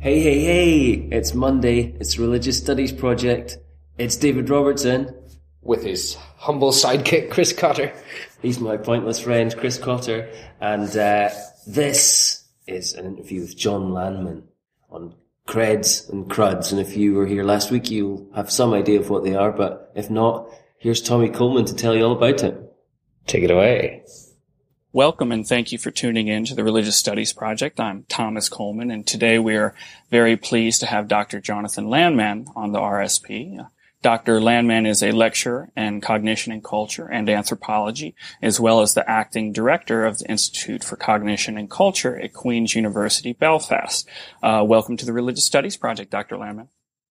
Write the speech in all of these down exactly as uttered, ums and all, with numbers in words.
Hey, hey, hey, it's Monday, it's Religious Studies Project, it's David Robertson. With his humble sidekick, Chris Cotter. He's my pointless friend, Chris Cotter, and uh, this is an interview with John Lanman on creds and cruds, and if you were here last week, you'll have some idea of what they are, but if not, here's Tommy Coleman to tell you all about it. Take it away. Welcome and thank you for tuning in to the Religious Studies Project. I'm Thomas Coleman, and today we are very pleased to have Doctor Jonathan Lanman on the R S P. Doctor Lanman is a lecturer in cognition and culture and anthropology, as well as the acting director of the Institute for Cognition and Culture at Queen's University, Belfast. Uh, welcome to the Religious Studies Project, Doctor Lanman.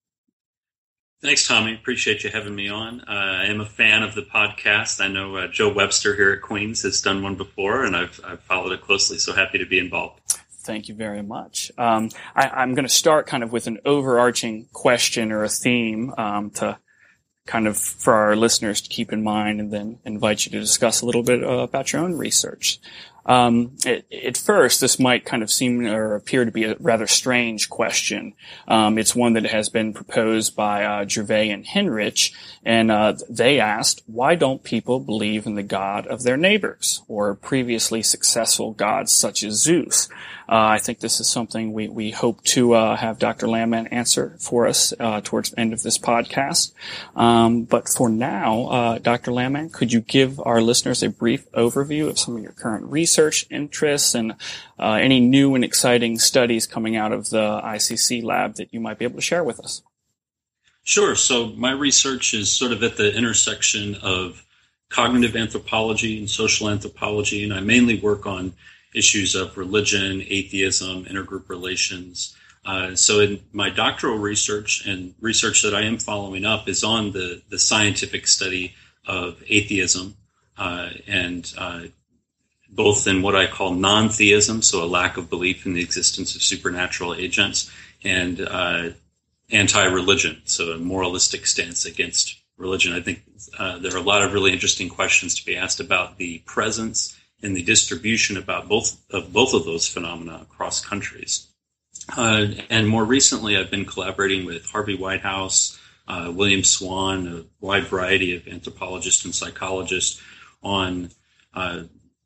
Thanks, Tommy. Appreciate you having me on. Uh, I am a fan of the podcast. I know uh, Joe Webster here at Queen's has done one before, and I've, I've followed it closely, so happy to be involved. Thank you very much. Um, I, I'm going to start kind of with an overarching question or a theme um, to kind of for our listeners to keep in mind, and then invite you to discuss a little bit uh, about your own research. Um, at, at first, this might kind of seem or appear to be a rather strange question. Um, it's one that has been proposed by uh, Gervais and Henrich, and uh, they asked, why don't people believe in the God of their neighbors or previously successful gods such as Zeus? Uh, I think this is something we, we hope to uh, have Doctor Lanman answer for us uh, towards the end of this podcast. Um, but for now, uh, Doctor Lanman, could you give our listeners a brief overview of some of your current research interests and uh, any new and exciting studies coming out of the I C C lab that you might be able to share with us? Sure. So my research is sort of at the intersection of cognitive anthropology and social anthropology, and I mainly work on issues of religion, atheism, intergroup relations. Uh, so in my doctoral research and research that I am following up is on the, the scientific study of atheism, uh, and uh, both in what I call non-theism, so a lack of belief in the existence of supernatural agents, and uh, anti-religion, so a moralistic stance against religion. I think uh, there are a lot of really interesting questions to be asked about the presence and the distribution about both of both of those phenomena across countries. Uh, and more recently, I've been collaborating with Harvey Whitehouse, uh, William Swan, a wide variety of anthropologists and psychologists on uh,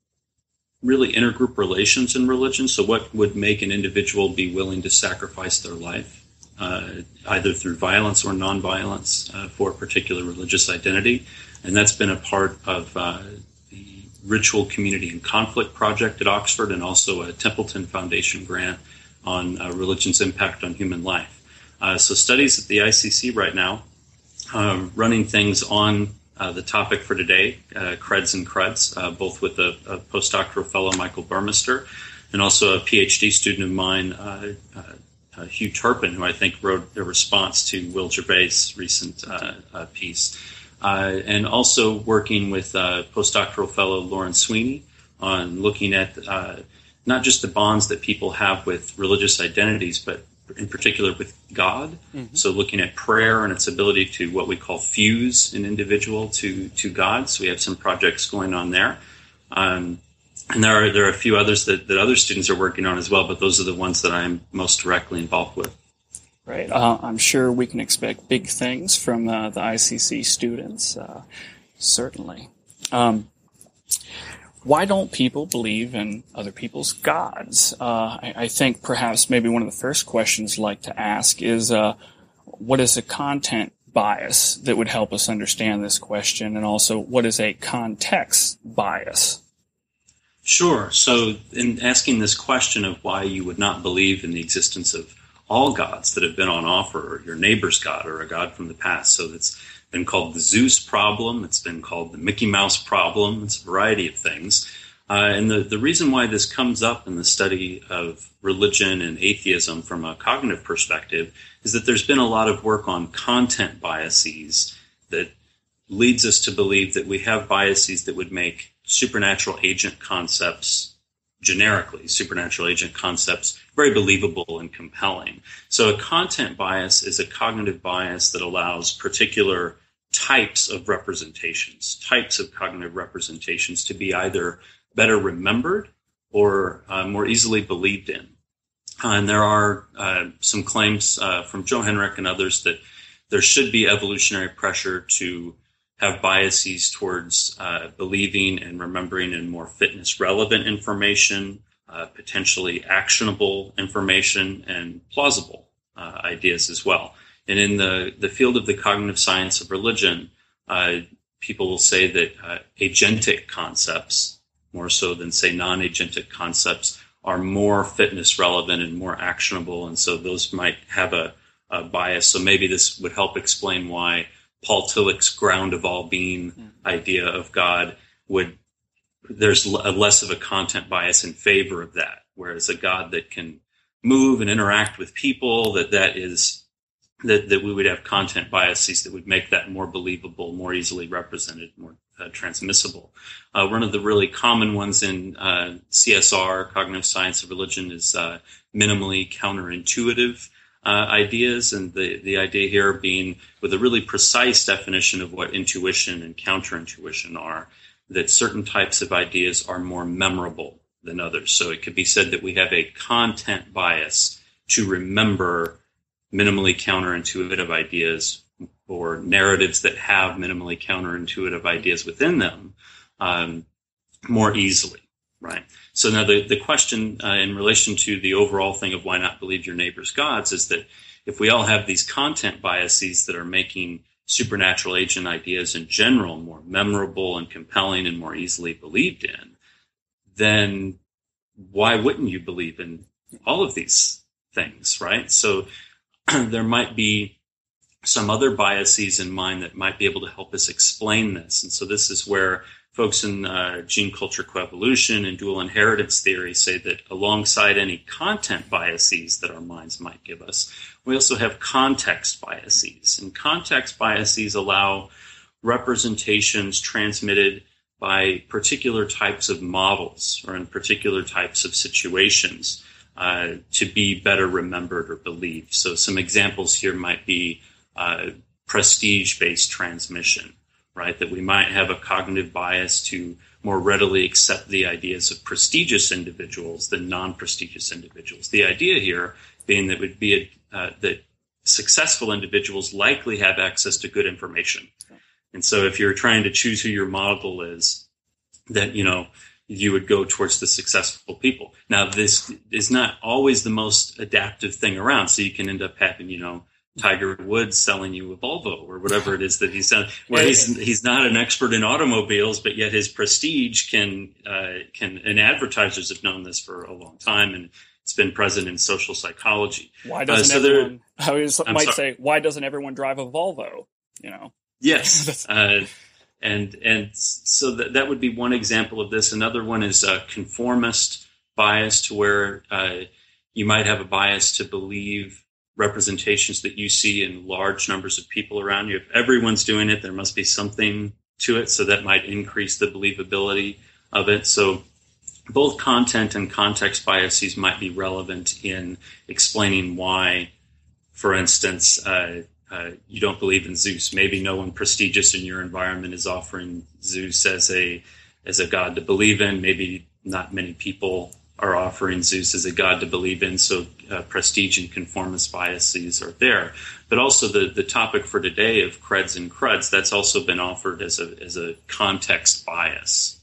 really intergroup relations in religion. So what would make an individual be willing to sacrifice their life, uh, either through violence or nonviolence, uh, for a particular religious identity? And that's been a part of uh, Ritual Community and Conflict Project at Oxford, and also a Templeton Foundation grant on uh, religion's impact on human life. Uh, so studies at the I C C right now, um, running things on uh, the topic for today, uh, creds and cruds, uh, both with a, a postdoctoral fellow, Michael Burmester, and also a PhD student of mine, uh, uh, uh, Hugh Turpin, who I think wrote a response to Will Gervais' recent uh, uh, piece. Uh, and also working with uh, postdoctoral fellow Lauren Sweeney on looking at uh, not just the bonds that people have with religious identities, but in particular with God. Mm-hmm. So looking at prayer and its ability to what we call fuse an individual to, to God. So we have some projects going on there. Um, and there are there are a few others that, that other students are working on as well, but those are the ones that I'm most directly involved with. Right. Uh, I'm sure we can expect big things from uh, the I C C students, uh, certainly. Um, why don't people believe in other people's gods? Uh, I, I think perhaps maybe one of the first questions I'd like to ask is, uh, what is a content bias that would help us understand this question? And also, what is a context bias? Sure. So in asking this question of why you would not believe in the existence of all gods that have been on offer, or your neighbor's god, or a god from the past. So it's been called the Zeus problem. It's been called the Mickey Mouse problem. It's a variety of things. Uh, and the, the reason why this comes up in the study of religion and atheism from a cognitive perspective is that there's been a lot of work on content biases that leads us to believe that we have biases that would make supernatural agent concepts generically, supernatural agent concepts, very believable and compelling. So a content bias is a cognitive bias that allows particular types of representations, types of cognitive representations to be either better remembered or uh, more easily believed in. Uh, and there are uh, some claims uh, from Joe Henrich and others that there should be evolutionary pressure to have biases towards uh, believing and remembering in more fitness-relevant information, uh, potentially actionable information, and plausible uh, ideas as well. And in the, the field of the cognitive science of religion, uh, people will say that uh, agentic concepts, more so than, say, non-agentic concepts, are more fitness-relevant and more actionable, and so those might have a, a bias. So maybe this would help explain why Paul Tillich's ground of all being mm. idea of God would, there's a less of a content bias in favor of that, whereas a God that can move and interact with people, that that is, that, that we would have content biases that would make that more believable, more easily represented, more uh, transmissible. Uh, one of the really common ones in uh, C S R, cognitive science of religion, is uh, minimally counterintuitive Uh, ideas, and the, the idea here being, with a really precise definition of what intuition and counterintuition are, that certain types of ideas are more memorable than others. So it could be said that we have a content bias to remember minimally counterintuitive ideas or narratives that have minimally counterintuitive ideas within them um, more easily, right? So now the, the question uh, in relation to the overall thing of why not believe your neighbor's gods is that if we all have these content biases that are making supernatural agent ideas in general more memorable and compelling and more easily believed in, then why wouldn't you believe in all of these things, right? So there might be some other biases in mind that might be able to help us explain this. And so this is where folks in uh, gene culture coevolution and dual inheritance theory say that alongside any content biases that our minds might give us, we also have context biases. And context biases allow representations transmitted by particular types of models or in particular types of situations uh, to be better remembered or believed. So some examples here might be uh, prestige-based transmission, right? That we might have a cognitive bias to more readily accept the ideas of prestigious individuals than non-prestigious individuals. The idea here being that would be a, uh, that successful individuals likely have access to good information. And so if you're trying to choose who your model is, that, you know, you would go towards the successful people. Now, this is not always the most adaptive thing around. So you can end up having, you know, Tiger Woods selling you a Volvo or whatever it is that he's selling, where he's he's not an expert in automobiles, but yet his prestige can uh, can and advertisers have known this for a long time, and it's been present in social psychology. Why doesn't uh, so everyone? I was, might sorry. say, why doesn't everyone drive a Volvo? You know. Yes, uh, and and so that that would be one example of this. Another one is a conformist bias, to where uh, you might have a bias to believe representations that you see in large numbers of people around you. If everyone's doing it, there must be something to it, so that might increase the believability of it. So both content and context biases might be relevant in explaining why, for instance, uh, uh, you don't believe in Zeus. Maybe no one prestigious in your environment is offering Zeus as a as a god to believe in. Maybe not many people are offering Zeus as a god to believe in, so uh, prestige and conformist biases are there. But also the, the topic for today of creds and cruds, that's also been offered as a as a context bias.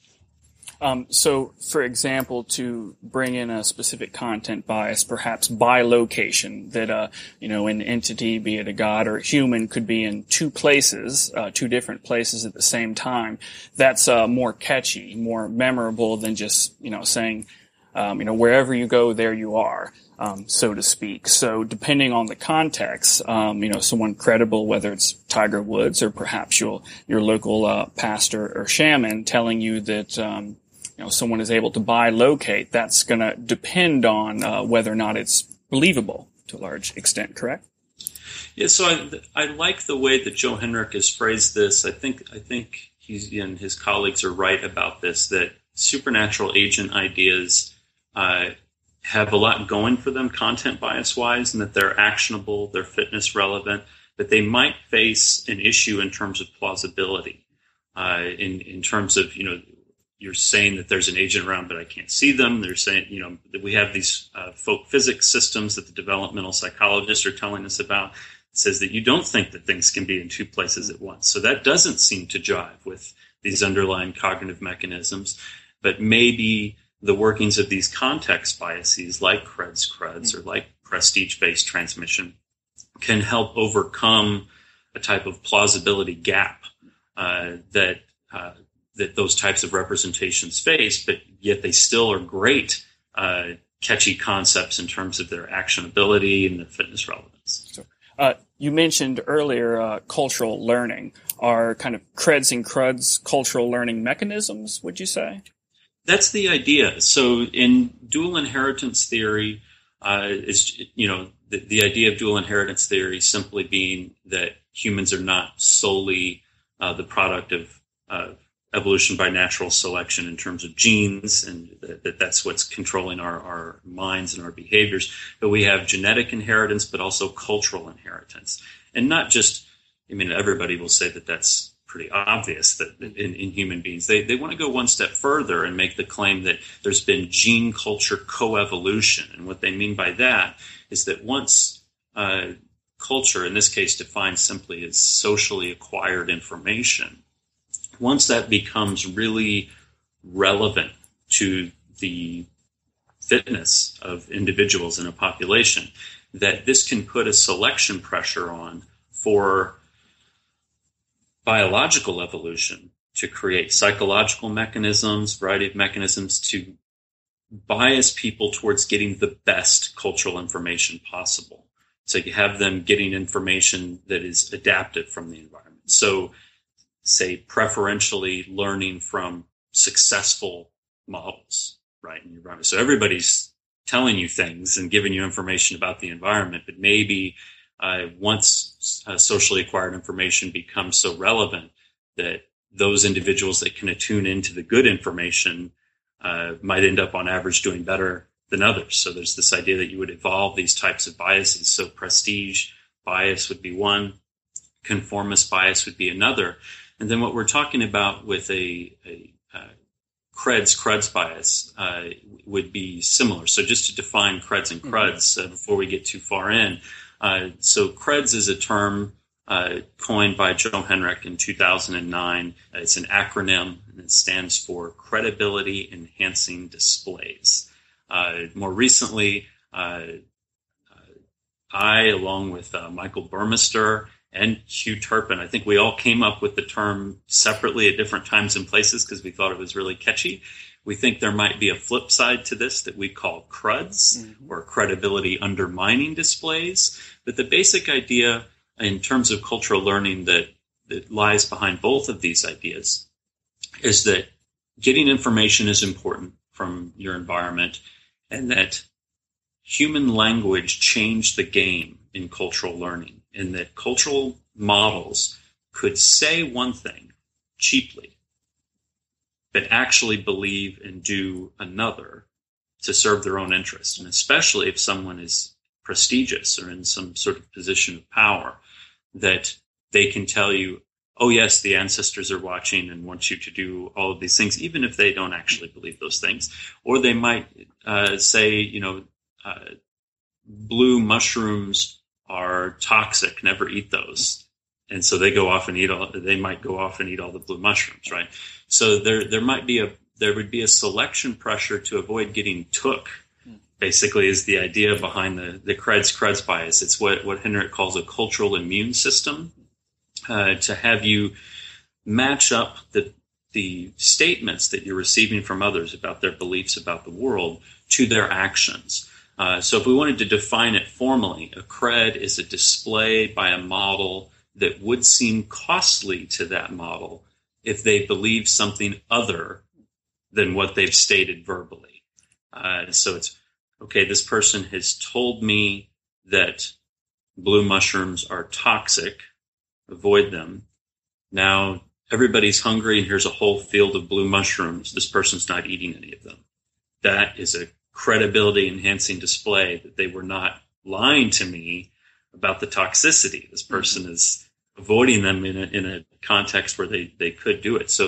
Um, so, for example, to bring in a specific content bias, perhaps by location, that uh, you know, an entity, be it a god or a human, could be in two places, uh, two different places at the same time. That's uh, more catchy, more memorable than just, you know, saying, um, you know, wherever you go, there you are, um, so to speak. So, depending on the context, um, you know, someone credible, whether it's Tiger Woods or perhaps your your local uh, pastor or shaman, telling you that Um, you know, someone is able to bilocate, that's going to depend on uh, whether or not it's believable to a large extent, correct? Yeah, so I, I like the way that Joe Henrich has phrased this. I think I think he's and his colleagues are right about this, that supernatural agent ideas uh, have a lot going for them content bias-wise, and that they're actionable, they're fitness relevant, but they might face an issue in terms of plausibility, uh, in, in terms of, you know, you're saying that there's an agent around, but I can't see them. They're saying, you know, that we have these uh, folk physics systems that the developmental psychologists are telling us about. It says that you don't think that things can be in two places at once. So that doesn't seem to jive with these underlying cognitive mechanisms. But maybe the workings of these context biases, like creds cruds or like prestige-based transmission, can help overcome a type of plausibility gap uh, that uh, that those types of representations face, but yet they still are great, uh, catchy concepts in terms of their actionability and their fitness relevance. So, uh, you mentioned earlier uh, cultural learning. Are kind of creds and cruds cultural learning mechanisms, would you say? That's the idea. So in dual inheritance theory, uh, is, you know, the, the idea of dual inheritance theory simply being that humans are not solely uh, the product of uh, evolution by natural selection in terms of genes, and that, that that's what's controlling our, our minds and our behaviors. But we have genetic inheritance, but also cultural inheritance. And not just, I mean, everybody will say that that's pretty obvious that in, in human beings. They, they want to go one step further and make the claim that there's been gene culture coevolution. And what they mean by that is that once uh, culture, in this case defined simply as socially acquired information, once that becomes really relevant to the fitness of individuals in a population, that this can put a selection pressure on for biological evolution to create psychological mechanisms, variety of mechanisms to bias people towards getting the best cultural information possible. So you have them getting information that is adapted from the environment. So say preferentially learning from successful models, right, in your environment. So everybody's telling you things and giving you information about the environment, but maybe uh, once uh, socially acquired information becomes so relevant that those individuals that can attune into the good information uh, might end up on average doing better than others. So there's this idea that you would evolve these types of biases. So prestige bias would be one, conformist bias would be another. And then what we're talking about with a, a uh, creds, cruds bias uh, would be similar. So just to define creds and cruds uh, before we get too far in. Uh, so creds is a term uh, coined by Joe Henrich in two thousand nine. Uh, it's an acronym, and it stands for Credibility Enhancing Displays. Uh, more recently, uh, uh, I, along with uh, Michael Burmester and Hugh Turpin, I think we all came up with the term separately at different times and places because we thought it was really catchy. We think there might be a flip side to this that we call cruds, mm-hmm. or credibility undermining displays. But the basic idea in terms of cultural learning that, that lies behind both of these ideas is that getting information is important from your environment, and that human language changed the game in cultural learning, and that cultural models could say one thing cheaply, but actually believe and do another to serve their own interests. And especially if someone is prestigious or in some sort of position of power, that they can tell you, oh, yes, the ancestors are watching and want you to do all of these things, even if they don't actually believe those things. Or they might uh, say, you know, uh, blue mushrooms are toxic, never eat those. And so they go off and eat all, they might go off and eat all the blue mushrooms, right? So there, there might be a, there would be a selection pressure to avoid getting took, basically, is the idea behind the, the creds, cruds bias. It's what, what Henrich calls a cultural immune system, uh, to have you match up the, the statements that you're receiving from others about their beliefs about the world to their actions. Uh, so if we wanted to define it formally, a cred is a display by a model that would seem costly to that model if they believe something other than what they've stated verbally. Uh, so it's, okay, this person has told me that blue mushrooms are toxic, avoid them. Now everybody's hungry and here's a whole field of blue mushrooms. This person's not eating any of them. That is a credibility enhancing display that they were not lying to me about the toxicity. This person is avoiding them in a, in a context where they, they could do it. So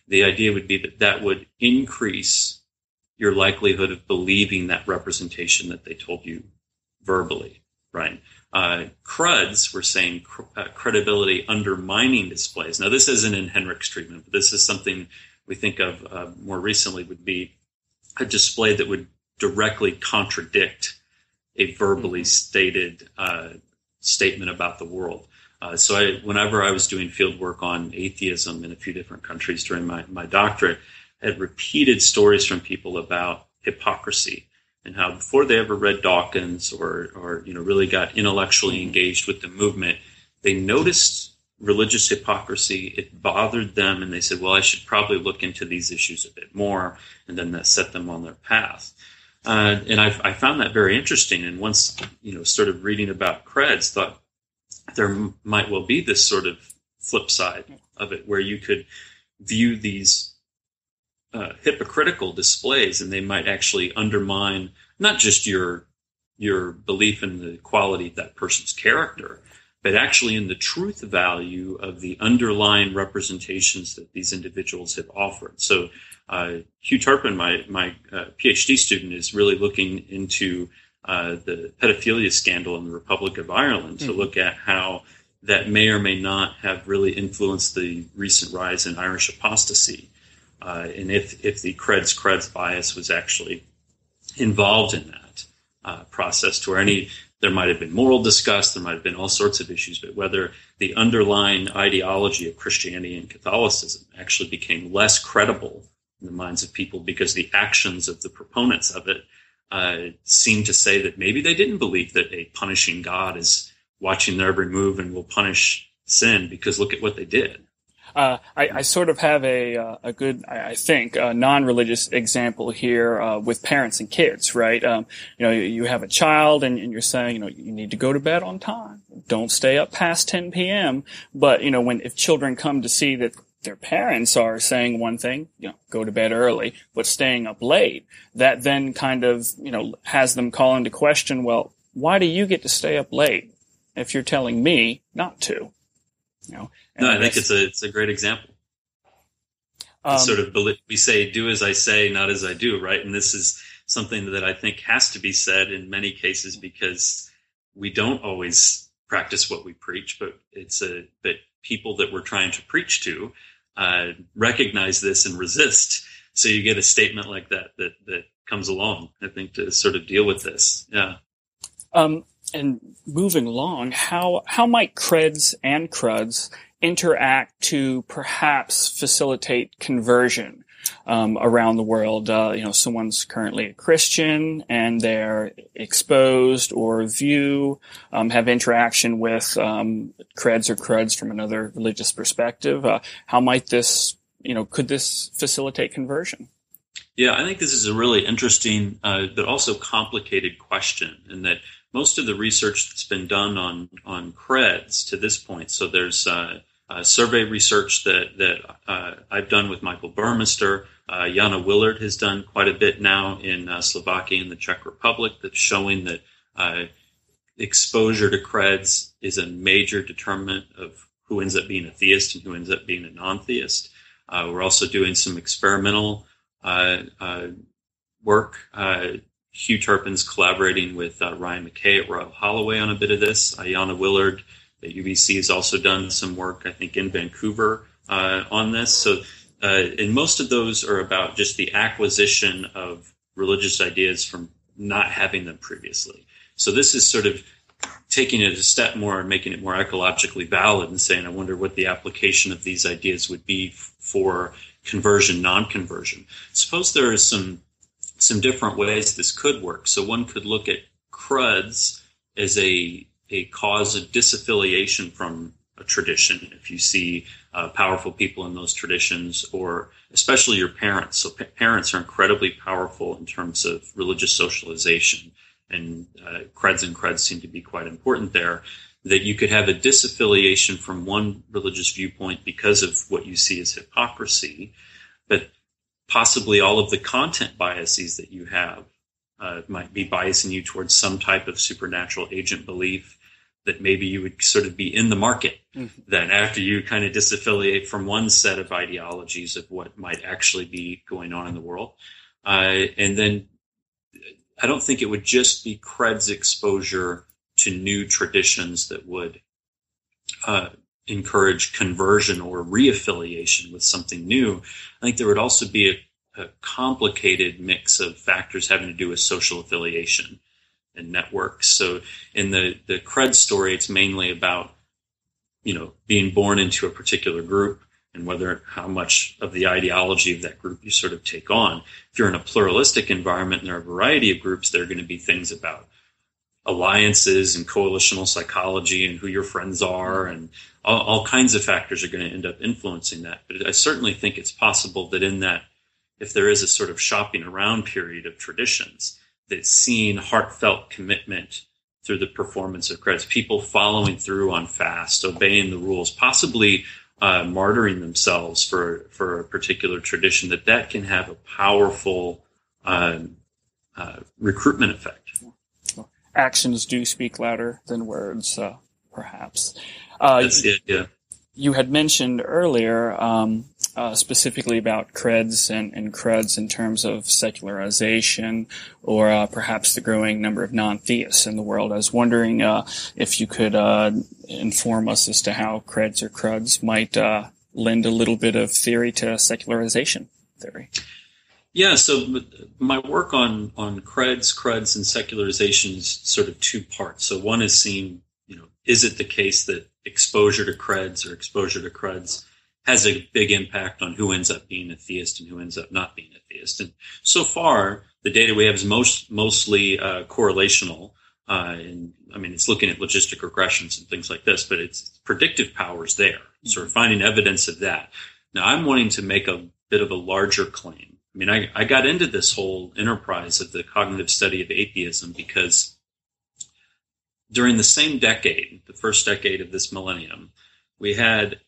the idea would be that that would increase your likelihood of believing that representation that they told you verbally, right? Uh, CRUDs were saying cr- uh, credibility undermining displays. Now, this isn't in Henrich's treatment, but this is something we think of uh, more recently would be a display that would directly contradict a verbally stated uh, statement about the world. Uh, so I, whenever I was doing field work on atheism in a few different countries during my, my doctorate, I had repeated stories from people about hypocrisy and how before they ever read Dawkins or, or you know, really got intellectually engaged with the movement, they noticed religious hypocrisy. It bothered them, and they said, well, I should probably look into these issues a bit more, and then that set them on their path. Uh, and I, I found that very interesting, and once, you know, sort of reading about creds, thought there m- might well be this sort of flip side of it, where you could view these uh, hypocritical displays, and they might actually undermine not just your your belief in the quality of that person's character, but actually in the truth value of the underlying representations that these individuals have offered. So uh, Hugh Turpin, my, my uh, PhD student, is really looking into uh, the pedophilia scandal in the Republic of Ireland mm-hmm. to look at how that may or may not have really influenced the recent rise in Irish apostasy. Uh, and if, if the creds creds bias was actually involved in that uh, process, to where any there might have been moral disgust, there might have been all sorts of issues, but whether the underlying ideology of Christianity and Catholicism actually became less credible in the minds of people because the actions of the proponents of it uh, seemed to say that maybe they didn't believe that a punishing God is watching their every move and will punish sin because look at what they did. Uh, I, I sort of have a uh, a good, I think, a non-religious example here uh, with parents and kids, right? Um, you know, you have a child and, and you're saying, you know, you need to go to bed on time. Don't stay up past ten p.m. But, you know, when if children come to see that their parents are saying one thing, you know, go to bed early, but staying up late, that then kind of, you know, has them call into question, well, why do you get to stay up late if you're telling me not to? You know, no, I think it's a it's a great example. Um, sort of we say, "Do as I say, not as I do," right? And this is something that I think has to be said in many cases because we don't always practice what we preach, but it's a but people that we're trying to preach to uh, recognize this and resist. So you get a statement like that that that comes along, I think, to sort of deal with this. Yeah. Um. And moving along, how how might creds and cruds interact to perhaps facilitate conversion um, around the world? Uh, you know, someone's currently a Christian and they're exposed or view, um, have interaction with um, creds or cruds from another religious perspective. Uh, how might this, you know, could this facilitate conversion? Yeah, I think this is a really interesting uh, but also complicated question, in that most of the research that's been done on, on creds to this point, so there's uh, uh, survey research that, that uh, I've done with Michael Burmester. Uh, Jana Willard has done quite a bit now in uh, Slovakia and the Czech Republic that's showing that uh, exposure to creds is a major determinant of who ends up being a theist and who ends up being a non-theist. Uh, we're also doing some experimental uh, uh, work. Uh, Hugh Turpin's collaborating with uh, Ryan McKay at Royal Holloway on a bit of this. Ayana Willard at U B C has also done some work, I think, in Vancouver uh, on this. So, uh, and most of those are about just the acquisition of religious ideas from not having them previously. So this is sort of taking it a step more and making it more ecologically valid and saying, I wonder what the application of these ideas would be f- for conversion, non-conversion. Suppose there is some some different ways this could work. So one could look at cruds as a a cause of disaffiliation from a tradition. If you see uh, powerful people in those traditions, or especially your parents. So pa- parents are incredibly powerful in terms of religious socialization, and uh, creds and creds seem to be quite important there. That you could have a disaffiliation from one religious viewpoint because of what you see as hypocrisy, but possibly all of the content biases that you have uh, might be biasing you towards some type of supernatural agent belief that maybe you would sort of be in the market mm-hmm. then after you kind of disaffiliate from one set of ideologies of what might actually be going on in the world. Uh, and then I don't think it would just be Cred's exposure to new traditions that would uh, encourage conversion or reaffiliation with something new. I think there would also be a, a complicated mix of factors having to do with social affiliation and networks. So in the, the Cred story, it's mainly about, you know, being born into a particular group and whether how much of the ideology of that group you sort of take on. If you're in a pluralistic environment and there are a variety of groups, there are going to be things about alliances and coalitional psychology and who your friends are, and all, all kinds of factors are going to end up influencing that. But I certainly think it's possible that in that, if there is a sort of shopping around period of traditions, that seeing heartfelt commitment through the performance of Creds, people following through on fast, obeying the rules, possibly uh, martyring themselves for for a particular tradition, that that can have a powerful uh, uh, recruitment effect. Actions do speak louder than words, uh, perhaps. Uh, That's the idea. You had mentioned earlier um, uh, specifically about Creds and, and Cruds in terms of secularization or uh, perhaps the growing number of non-theists in the world. I was wondering uh, if you could uh, inform us as to how Creds or Cruds might uh, lend a little bit of theory to secularization theory. Yeah, so my work on, on Creds, Cruds, and secularization is sort of two parts. So one is seeing, you know, is it the case that exposure to Creds or exposure to Cruds has a big impact on who ends up being a theist and who ends up not being a theist? And so far, the data we have is most mostly uh, correlational. Uh, and I mean, it's looking at logistic regressions and things like this, but it's predictive powers there. So we're finding evidence of that. Now, I'm wanting to make a bit of a larger claim. I mean, I, I got into this whole enterprise of the cognitive study of atheism because during the same decade, the first decade of this millennium, we had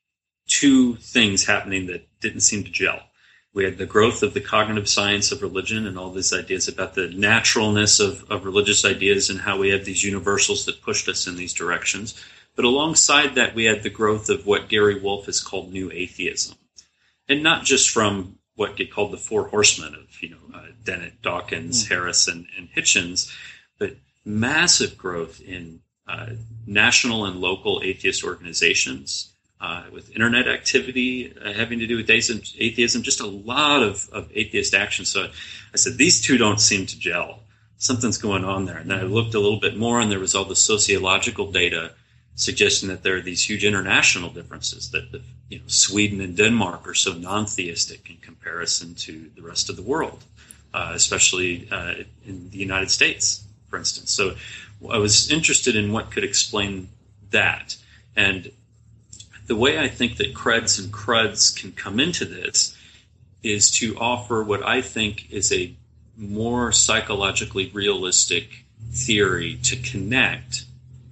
two things happening that didn't seem to gel. We had the growth of the cognitive science of religion and all these ideas about the naturalness of, of religious ideas and how we have these universals that pushed us in these directions. But alongside that, we had the growth of what Gary Wolfe has called new atheism. And not just from what get called the four horsemen of, you know, uh, Dennett, Dawkins, mm-hmm. Harris, and, and Hitchens, but massive growth in uh, national and local atheist organizations, uh, with internet activity uh, having to do with atheism, atheism, just a lot of, of atheist action. So I said, these two don't seem to gel. Something's going on there. And then I looked a little bit more, and there was all the sociological data suggesting that there are these huge international differences, that the, you know, Sweden and Denmark are so non-theistic in comparison to the rest of the world, uh, especially uh, in the United States, for instance. So I was interested in what could explain that. And the way I think that Creds and Cruds can come into this is to offer what I think is a more psychologically realistic theory to connect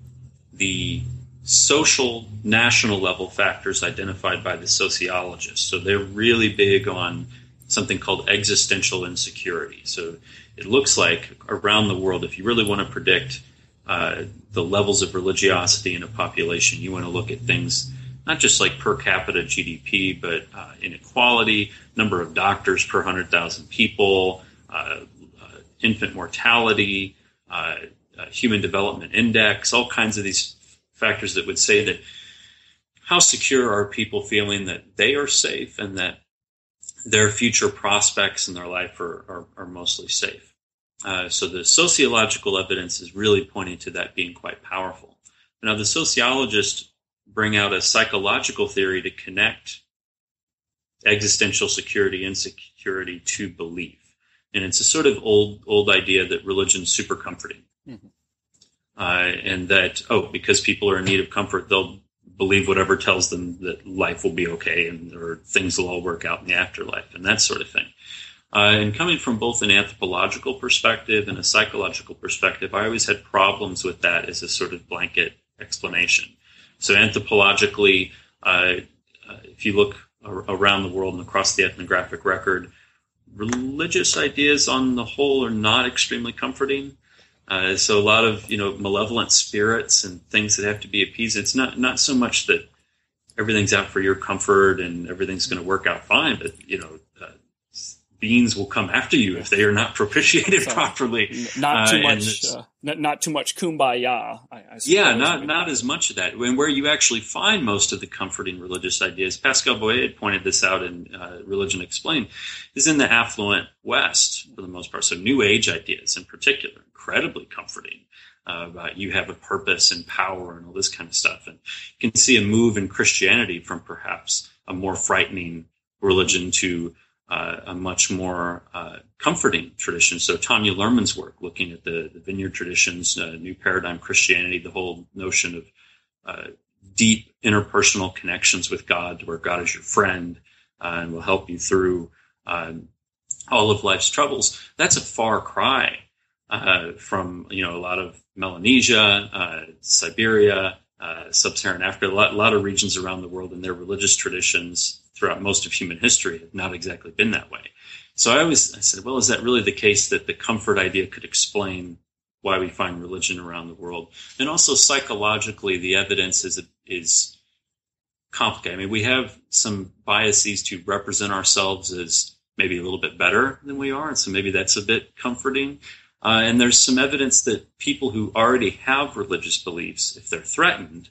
the social national level factors identified by the sociologists. So they're really big on something called existential insecurity. So it looks like around the world, if you really want to predict uh, the levels of religiosity in a population, you want to look at things not just like per capita G D P, but uh, inequality, number of doctors per one hundred thousand people, uh, uh, infant mortality, uh, uh, human development index, all kinds of these factors that would say that how secure are people feeling that they are safe and that their future prospects in their life are, are, are mostly safe. Uh, so the sociological evidence is really pointing to that being quite powerful. Now, the sociologists bring out a psychological theory to connect existential security, insecurity to belief. And it's a sort of old old idea that religion's super comforting. Mm-hmm. Uh, and that, oh, because people are in need of comfort, they'll believe whatever tells them that life will be okay and or things will all work out in the afterlife and that sort of thing. Uh, and coming from both an anthropological perspective and a psychological perspective, I always had problems with that as a sort of blanket explanation. So anthropologically, uh, uh, if you look ar- around the world and across the ethnographic record, religious ideas on the whole are not extremely comforting. Uh, so a lot of, you know, malevolent spirits and things that have to be appeased. It's not, not so much that everything's out for your comfort and everything's going to work out fine, but, you know, uh, beings will come after you if they are not propitiated so, properly. Not too uh, much, uh, not, not too much kumbaya. I, I yeah, not not as much of that. When where you actually find most of the comforting religious ideas, Pascal Boyer pointed this out in uh, Religion Explained, is in the affluent West for the most part. So New Age ideas in particular, incredibly comforting. Uh, about you have a purpose and power and all this kind of stuff. And you can see a move in Christianity from perhaps a more frightening religion to Uh, a much more uh, comforting tradition. So Tanya Luhrmann's work, looking at the, the Vineyard traditions, uh, New Paradigm Christianity, the whole notion of uh, deep interpersonal connections with God, where God is your friend uh, and will help you through uh, all of life's troubles. That's a far cry uh, from, you know, a lot of Melanesia, uh, Siberia, uh, Sub-Saharan Africa, a lot, a lot of regions around the world and their religious traditions throughout most of human history have not exactly been that way. So I always I said, well, is that really the case that the comfort idea could explain why we find religion around the world? And also psychologically, the evidence is is complicated. I mean, we have some biases to represent ourselves as maybe a little bit better than we are, and so maybe that's a bit comforting. Uh, and there's some evidence that people who already have religious beliefs, if they're threatened,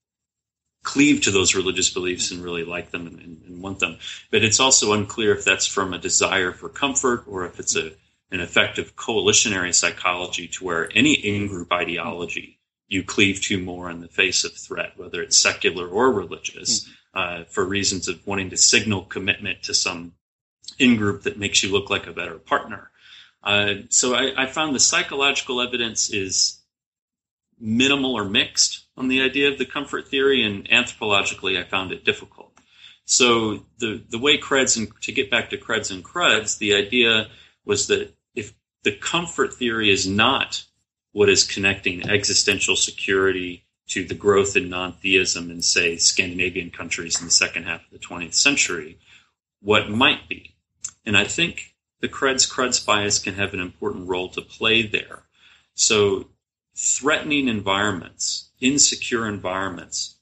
cleave to those religious beliefs and really like them and, and, and want them. But it's also unclear if that's from a desire for comfort or if it's a an effective coalitionary psychology to where any in-group ideology you cleave to more in the face of threat, whether it's secular or religious, mm-hmm. uh, for reasons of wanting to signal commitment to some in-group that makes you look like a better partner. Uh, so I, I found the psychological evidence is minimal or mixed on the idea of the comfort theory, and anthropologically I found it difficult. So the the way creds, and to get back to creds and cruds, the idea was that if the comfort theory is not what is connecting existential security to the growth in non-theism in, say, Scandinavian countries in the second half of the twentieth century, what might be? And I think the creds cruds bias can have an important role to play there. So threatening environments, insecure environments,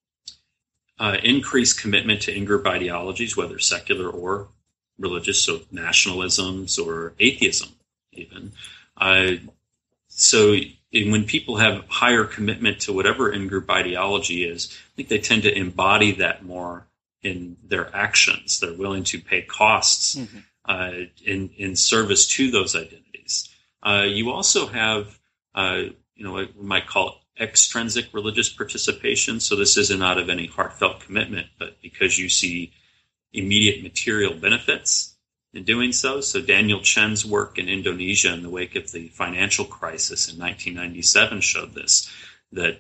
uh, increase commitment to in-group ideologies, whether secular or religious, so nationalisms or atheism even. Uh, so when people have higher commitment to whatever in-group ideology is, I think they tend to embody that more in their actions. They're willing to pay costs mm-hmm. uh, in, in service to those identities. Uh, you also have Uh, you know, what we might call it extrinsic religious participation. So this isn't out of any heartfelt commitment, but because you see immediate material benefits in doing so. So Daniel Chen's work in Indonesia in the wake of the financial crisis in nineteen ninety-seven showed this, that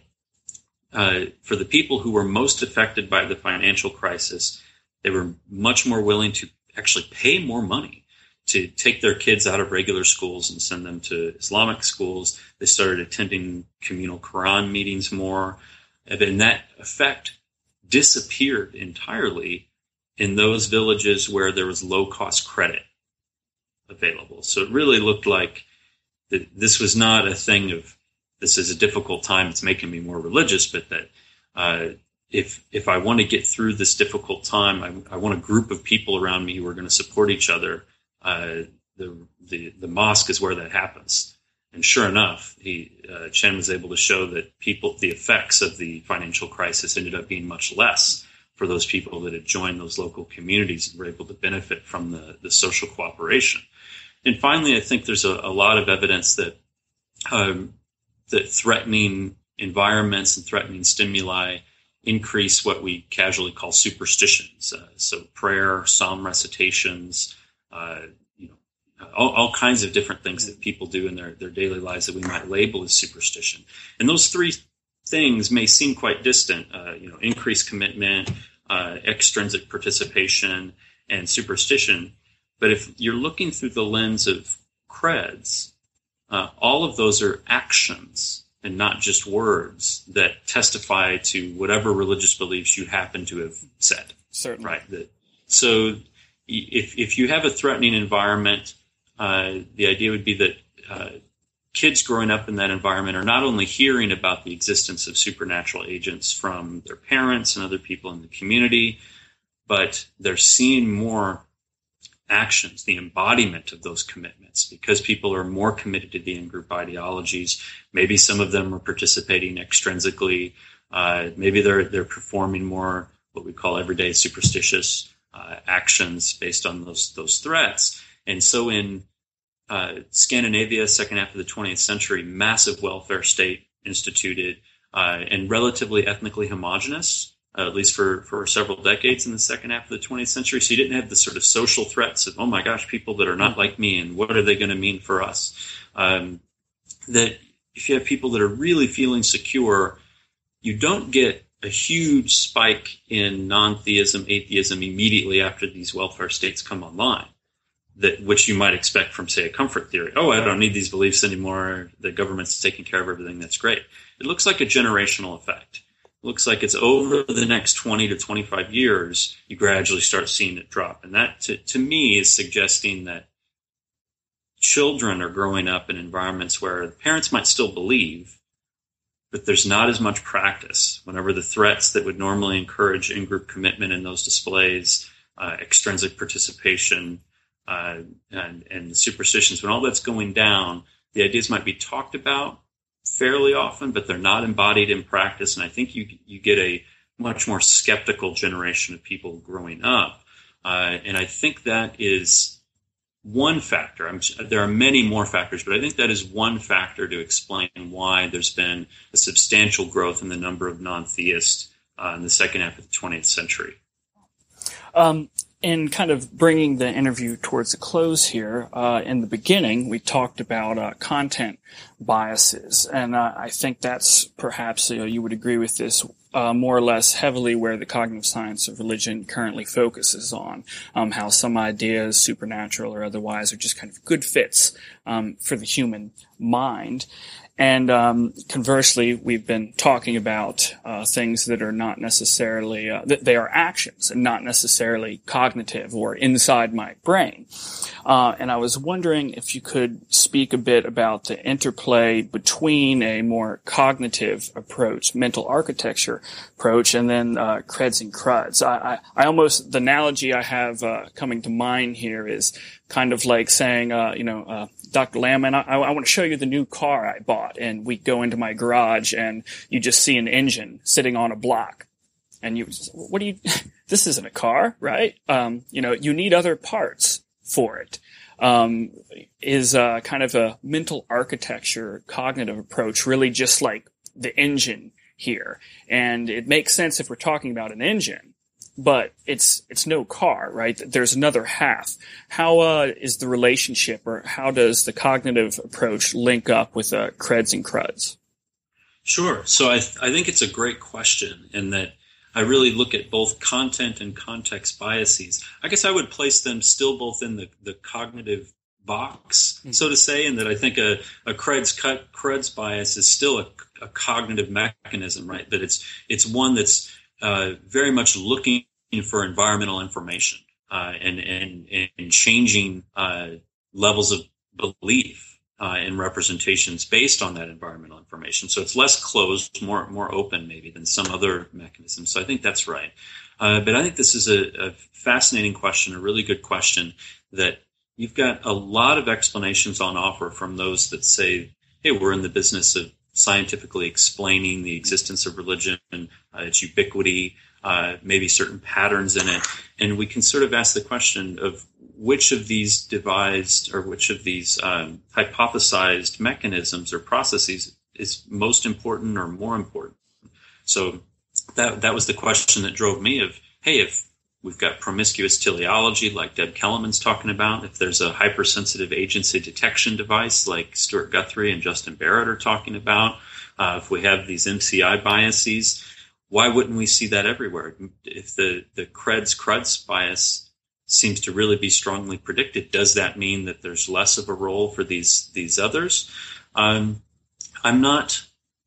uh, for the people who were most affected by the financial crisis, they were much more willing to actually pay more money to take their kids out of regular schools and send them to Islamic schools. They started attending communal Quran meetings more. And that effect disappeared entirely in those villages where there was low-cost credit available. So it really looked like that this was not a thing of, this is a difficult time, it's making me more religious, but that uh, if if I want to get through this difficult time, I, I want a group of people around me who are going to support each other. Uh, the, the, the mosque is where that happens. And sure enough, he, uh, Chen was able to show that people, the effects of the financial crisis ended up being much less for those people that had joined those local communities and were able to benefit from the, the social cooperation. And finally, I think there's a, a lot of evidence that, um, that threatening environments and threatening stimuli increase what we casually call superstitions. Uh, so prayer, psalm recitations, Uh, you know, all, all kinds of different things that people do in their, their daily lives that we might label as superstition. And those three things may seem quite distant, uh, you know, increased commitment, uh, extrinsic participation, and superstition. But if you're looking through the lens of creds, uh, all of those are actions and not just words that testify to whatever religious beliefs you happen to have said. Certainly. Right. That, so If if you have a threatening environment, uh, the idea would be that uh, kids growing up in that environment are not only hearing about the existence of supernatural agents from their parents and other people in the community, but they're seeing more actions, the embodiment of those commitments, because people are more committed to the in-group ideologies. Maybe some of them are participating extrinsically. Uh, maybe they're they're performing more what we call everyday superstitious uh, actions based on those those threats. And so in uh, Scandinavia, second half of the twentieth century, massive welfare state instituted uh, and relatively ethnically homogenous, uh, at least for, for several decades in the second half of the twentieth century. So you didn't have the sort of social threats of, oh my gosh, people that are not like me, and what are they going to mean for us? Um, that if you have people that are really feeling secure, you don't get a huge spike in non-theism, atheism immediately after these welfare states come online, that which you might expect from, say, a comfort theory. Oh, I don't need these beliefs anymore. The government's taking care of everything. That's great. It looks like a generational effect. It looks like it's over the next twenty to twenty-five years, you gradually start seeing it drop. And that, to, to me, is suggesting that children are growing up in environments where the parents might still believe, but there's not as much practice. Whenever the threats that would normally encourage in-group commitment in those displays, uh, extrinsic participation, uh, and, and the superstitions, when all that's going down, the ideas might be talked about fairly often, but they're not embodied in practice. And I think you you get a much more skeptical generation of people growing up. Uh, and I think that is one factor. I'm, there are many more factors, but I think that is one factor to explain why there's been a substantial growth in the number of non-theists uh, in the second half of the twentieth century. Um, in kind of bringing the interview towards a close here, uh, in the beginning, we talked about uh, content biases, and uh, I think that's perhaps, you know, you would agree with this, Uh, more or less heavily where the cognitive science of religion currently focuses on, um, how some ideas, supernatural or otherwise, are just kind of good fits um, for the human mind. And um, conversely, we've been talking about uh, things that are not necessarily, uh, that they are actions and not necessarily cognitive or inside my brain. Uh, and I was wondering if you could speak a bit about the interplay between a more cognitive approach, mental architecture approach, and then uh, creds and cruds. I, I, I almost, the analogy I have uh, coming to mind here is kind of like saying, uh, you know, uh, Doctor Landman, I, I want to show you the new car I bought. And we go into my garage and you just see an engine sitting on a block. And you, what do you, this isn't a car, right? Um, you know, you need other parts for it. Um, is uh, kind of a mental architecture, cognitive approach really just like the engine here? And it makes sense if we're talking about an engine, but it's it's no car, right? There's another half. How uh, is the relationship, or how does the cognitive approach link up with uh, creds and cruds? Sure. So I th- I think it's a great question, in that I really look at both content and context biases. I guess I would place them still both in the, the cognitive box, mm-hmm. so to say, and that I think a, a creds cut creds bias is still a, a cognitive mechanism, right? That it's it's one that's uh, very much looking for environmental information uh, and, and and changing uh, levels of belief Uh, and representations based on that environmental information. So it's less closed, more more open maybe than some other mechanisms. So I think that's right. Uh, but I think this is a, a fascinating question, a really good question, that you've got a lot of explanations on offer from those that say, hey, we're in the business of scientifically explaining the existence of religion, uh, its ubiquity, uh, maybe certain patterns in it. And we can sort of ask the question of which of these devised or which of these um, hypothesized mechanisms or processes is most important or more important. So that that was the question that drove me of, hey, if we've got promiscuous teleology like Deb Kellerman's talking about, if there's a hypersensitive agency detection device like Stuart Guthrie and Justin Barrett are talking about, uh, if we have these M C I biases, why wouldn't we see that everywhere? If the, the creds cruds bias seems to really be strongly predicted, does that mean that there's less of a role for these these others? Um, I'm not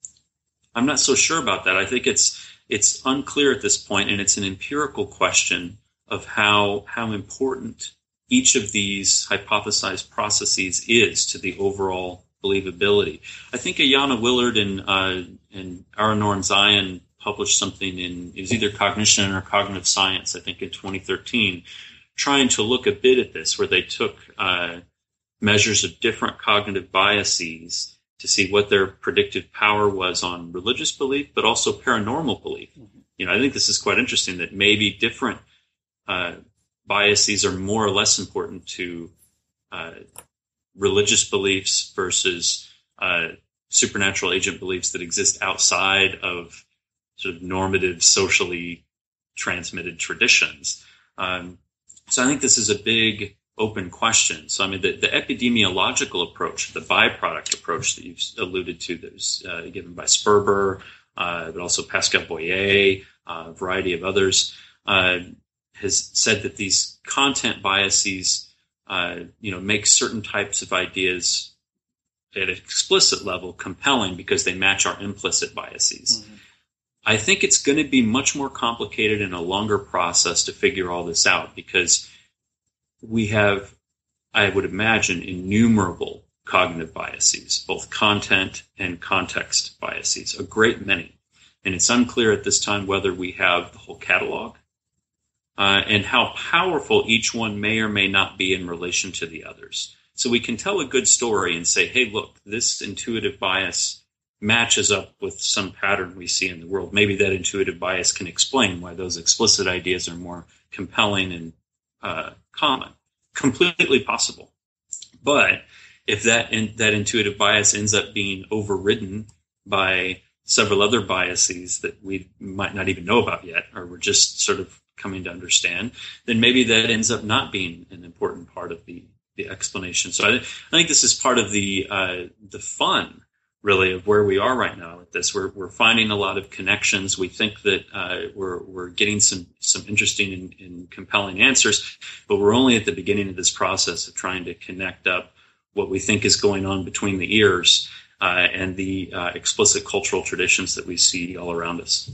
I'm not so sure about that. I think it's it's unclear at this point, and it's an empirical question of how how important each of these hypothesized processes is to the overall believability. I think Ayanna Willard and uh, and Aranorn Zion published something in, it was either Cognition or Cognitive Science, I think in twenty thirteen, trying to look a bit at this, where they took uh, measures of different cognitive biases to see what their predictive power was on religious belief, but also paranormal belief. Mm-hmm. You know, I think this is quite interesting that maybe different uh, biases are more or less important to uh, religious beliefs versus uh, supernatural agent beliefs that exist outside of sort of normative, socially transmitted traditions. Um, so I think this is a big open question. So I mean, the, the epidemiological approach, the byproduct approach that you've alluded to, that was uh, given by Sperber, uh, but also Pascal Boyer, uh, a variety of others, uh, has said that these content biases, uh, you know, make certain types of ideas at an explicit level compelling because they match our implicit biases. Mm-hmm. I think it's going to be much more complicated and a longer process to figure all this out, because we have, I would imagine, innumerable cognitive biases, both content and context biases, a great many. And it's unclear at this time whether we have the whole catalog uh, and how powerful each one may or may not be in relation to the others. So we can tell a good story and say, hey, look, this intuitive bias matches up with some pattern we see in the world. Maybe that intuitive bias can explain why those explicit ideas are more compelling and uh, common. Completely possible. But if that in, that intuitive bias ends up being overridden by several other biases that we might not even know about yet, or we're just sort of coming to understand, then maybe that ends up not being an important part of the, the explanation. So I, I think this is part of the uh, the fun, really, of where we are right now with this. We're we're finding a lot of connections. We think that uh, we're we're getting some some interesting and, and compelling answers, but we're only at the beginning of this process of trying to connect up what we think is going on between the ears uh, and the uh, explicit cultural traditions that we see all around us.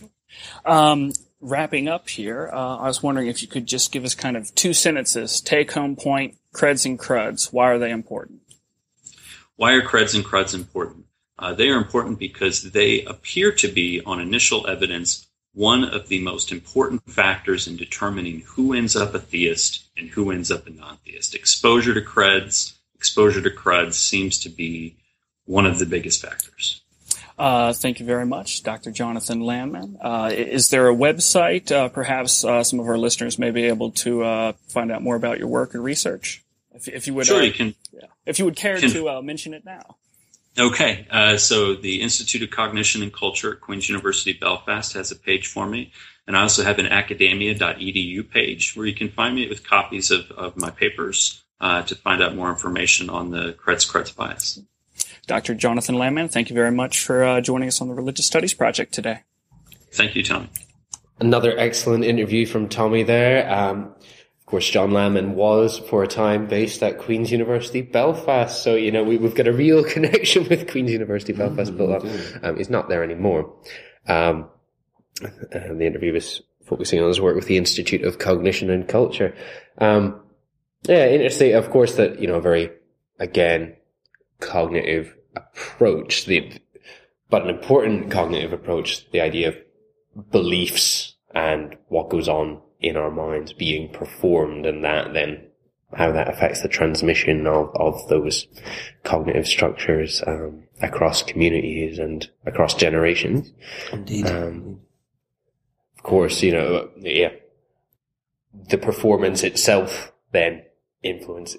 Um, wrapping up here, uh, I was wondering if you could just give us kind of two sentences, take-home point, creds and cruds. Why are they important? Why are creds and cruds important? Uh, they are important because they appear to be, on initial evidence, one of the most important factors in determining who ends up a theist and who ends up a non-theist. Exposure to creds, exposure to cruds seems to be one of the biggest factors. Uh, thank you very much, Doctor Jonathan Landman. Uh, is there a website, uh, perhaps uh, some of our listeners may be able to uh, find out more about your work and research? If, if you would, sure, uh, you can. Yeah. If you would care can, to uh, mention it now. Okay. Uh, so the Institute of Cognition and Culture at Queen's University Belfast has a page for me. And I also have an academia dot e d u page where you can find me with copies of, of my papers uh, to find out more information on the creds-cruds bias. Doctor Jonathan Landman, thank you very much for uh, joining us on the Religious Studies Project today. Thank you, Tommy. Another excellent interview from Tommy there. Um, Of course, John Landman was, for a time, based at Queen's University Belfast. So, you know, we, we've got a real connection with Queen's University Belfast built up. Um, he's not there anymore. Um, and the interview was focusing on his work with the Institute of Cognition and Culture. Um, yeah, interesting, of course, that, you know, very, again, cognitive approach, the, but an important cognitive approach, the idea of beliefs and what goes on in our minds being performed, and that then how that affects the transmission of, of those cognitive structures um, across communities and across generations. Indeed. Um, of course, you know, yeah, the performance itself then influence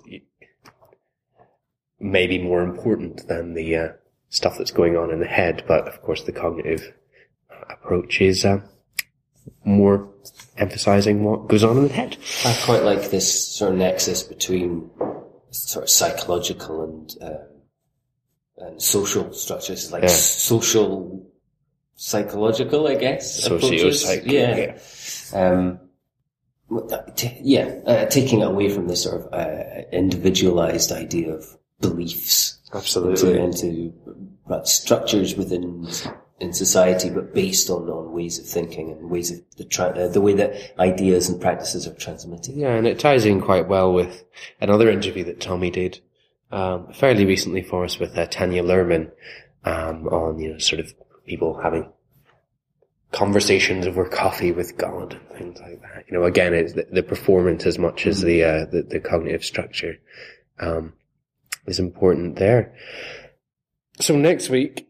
may be more important than the uh, stuff that's going on in the head, but of course the cognitive approach is uh, more emphasizing what goes on in the head. I quite like this sort of nexus between sort of psychological and uh, and social structures, like yeah. social psychological, I guess. Socio-psych. Yeah. yeah. Um, t- yeah, uh, taking away from this sort of uh, individualized idea of beliefs. Absolutely. Into, into uh, structures within in society, but based on, on ways of thinking and ways of the tra- uh, the way that ideas and practices are transmitted. Yeah, and it ties in quite well with another interview that Tommy did um, fairly recently for us with uh, Tanya Lerman um, on, you know, sort of people having conversations over coffee with God and things like that. You know, again, it's the, the performance as much as the, uh, the, the cognitive structure, um, is important there. So next week,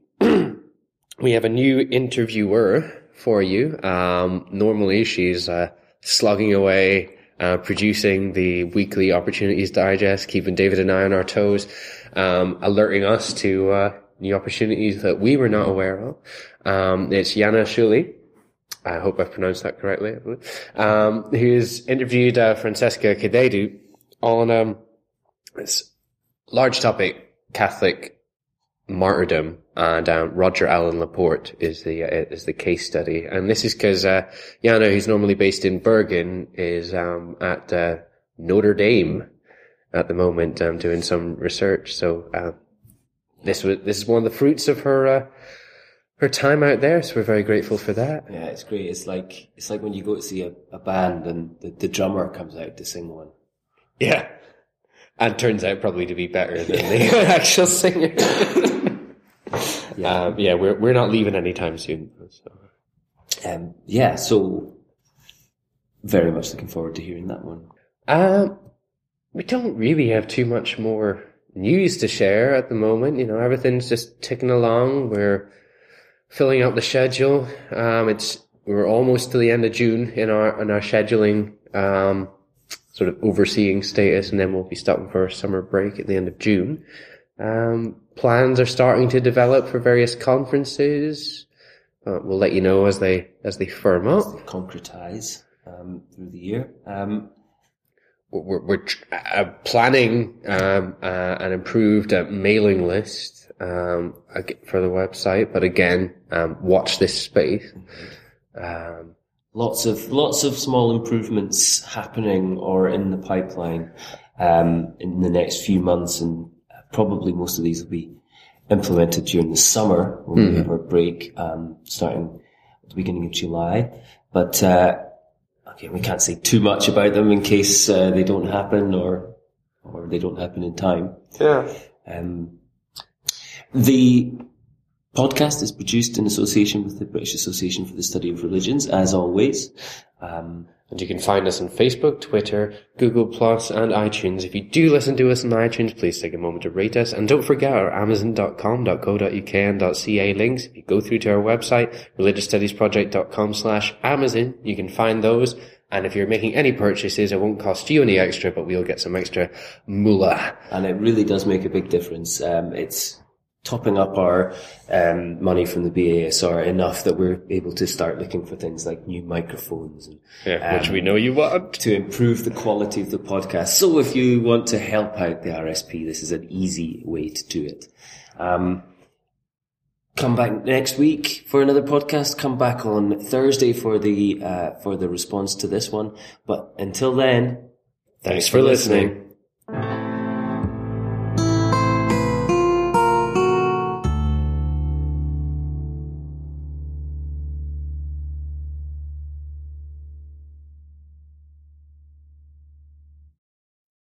we have a new interviewer for you. Um, normally she's, uh, slugging away, uh, producing the weekly Opportunities Digest, keeping David and I on our toes, um, alerting us to, uh, new opportunities that we were not aware of. Um, it's Jana Schulli. I hope I've pronounced that correctly. Um, who's interviewed, uh, Francesca Cadedu on, um, this large topic, Catholic martyrdom, and, um, Roger Allen Laporte is the, uh, is the case study. And this is cause, uh, Jana, who's normally based in Bergen, is, um, at, uh, Notre Dame at the moment, um, doing some research. So, uh, This was, this is one of the fruits of her, uh, her time out there. So we're very grateful for that. Yeah, it's great. It's like, it's like when you go to see a, a band and the, the drummer comes out to sing one. Yeah. And turns out probably to be better than the actual singer. yeah. Um, yeah, we're, we're not leaving anytime soon. So. Um, yeah, so very much looking forward to hearing that one. Um, we don't really have too much more news to share at the moment. You know, everything's just ticking along. We're filling out the schedule. Um, it's, we're almost to the end of June in our, in our scheduling, um, sort of overseeing status, and then we'll be stopping for a summer break at the end of June. Um, plans are starting to develop for various conferences. Uh, we'll let you know as they, as they firm up. As they concretize, um, through the year. Um, We're, we're uh, planning um, uh, an improved uh, mailing list um, for the website, but again, um, watch this space. Um, lots of lots of small improvements happening or in the pipeline um, in the next few months, and probably most of these will be implemented during the summer when mm-hmm. we have our break, um, starting at the beginning of July. But uh, Okay, we can't say too much about them in case uh, they don't happen or or they don't happen in time. Yeah. Um, the podcast is produced in association with the British Association for the Study of Religions, as always. Um, and you can find us on Facebook, Twitter, Google Plus, and iTunes. If you do listen to us on iTunes, please take a moment to rate us. And don't forget our amazon dot com, .co.uk, and .ca links. If you go through to our website, religiousstudiesproject.com slash Amazon, you can find those. And if you're making any purchases, it won't cost you any extra, but we'll get some extra moolah. And it really does make a big difference. Um, it's topping up our um, money from the B A S R enough that we're able to start looking for things like new microphones, and, yeah, which um, we know you want, to improve the quality of the podcast. So if you want to help out the R S P, this is an easy way to do it. Um, come back next week for another podcast. Come back on Thursday for the uh, for the response to this one. But until then, thanks, thanks for listening. listening.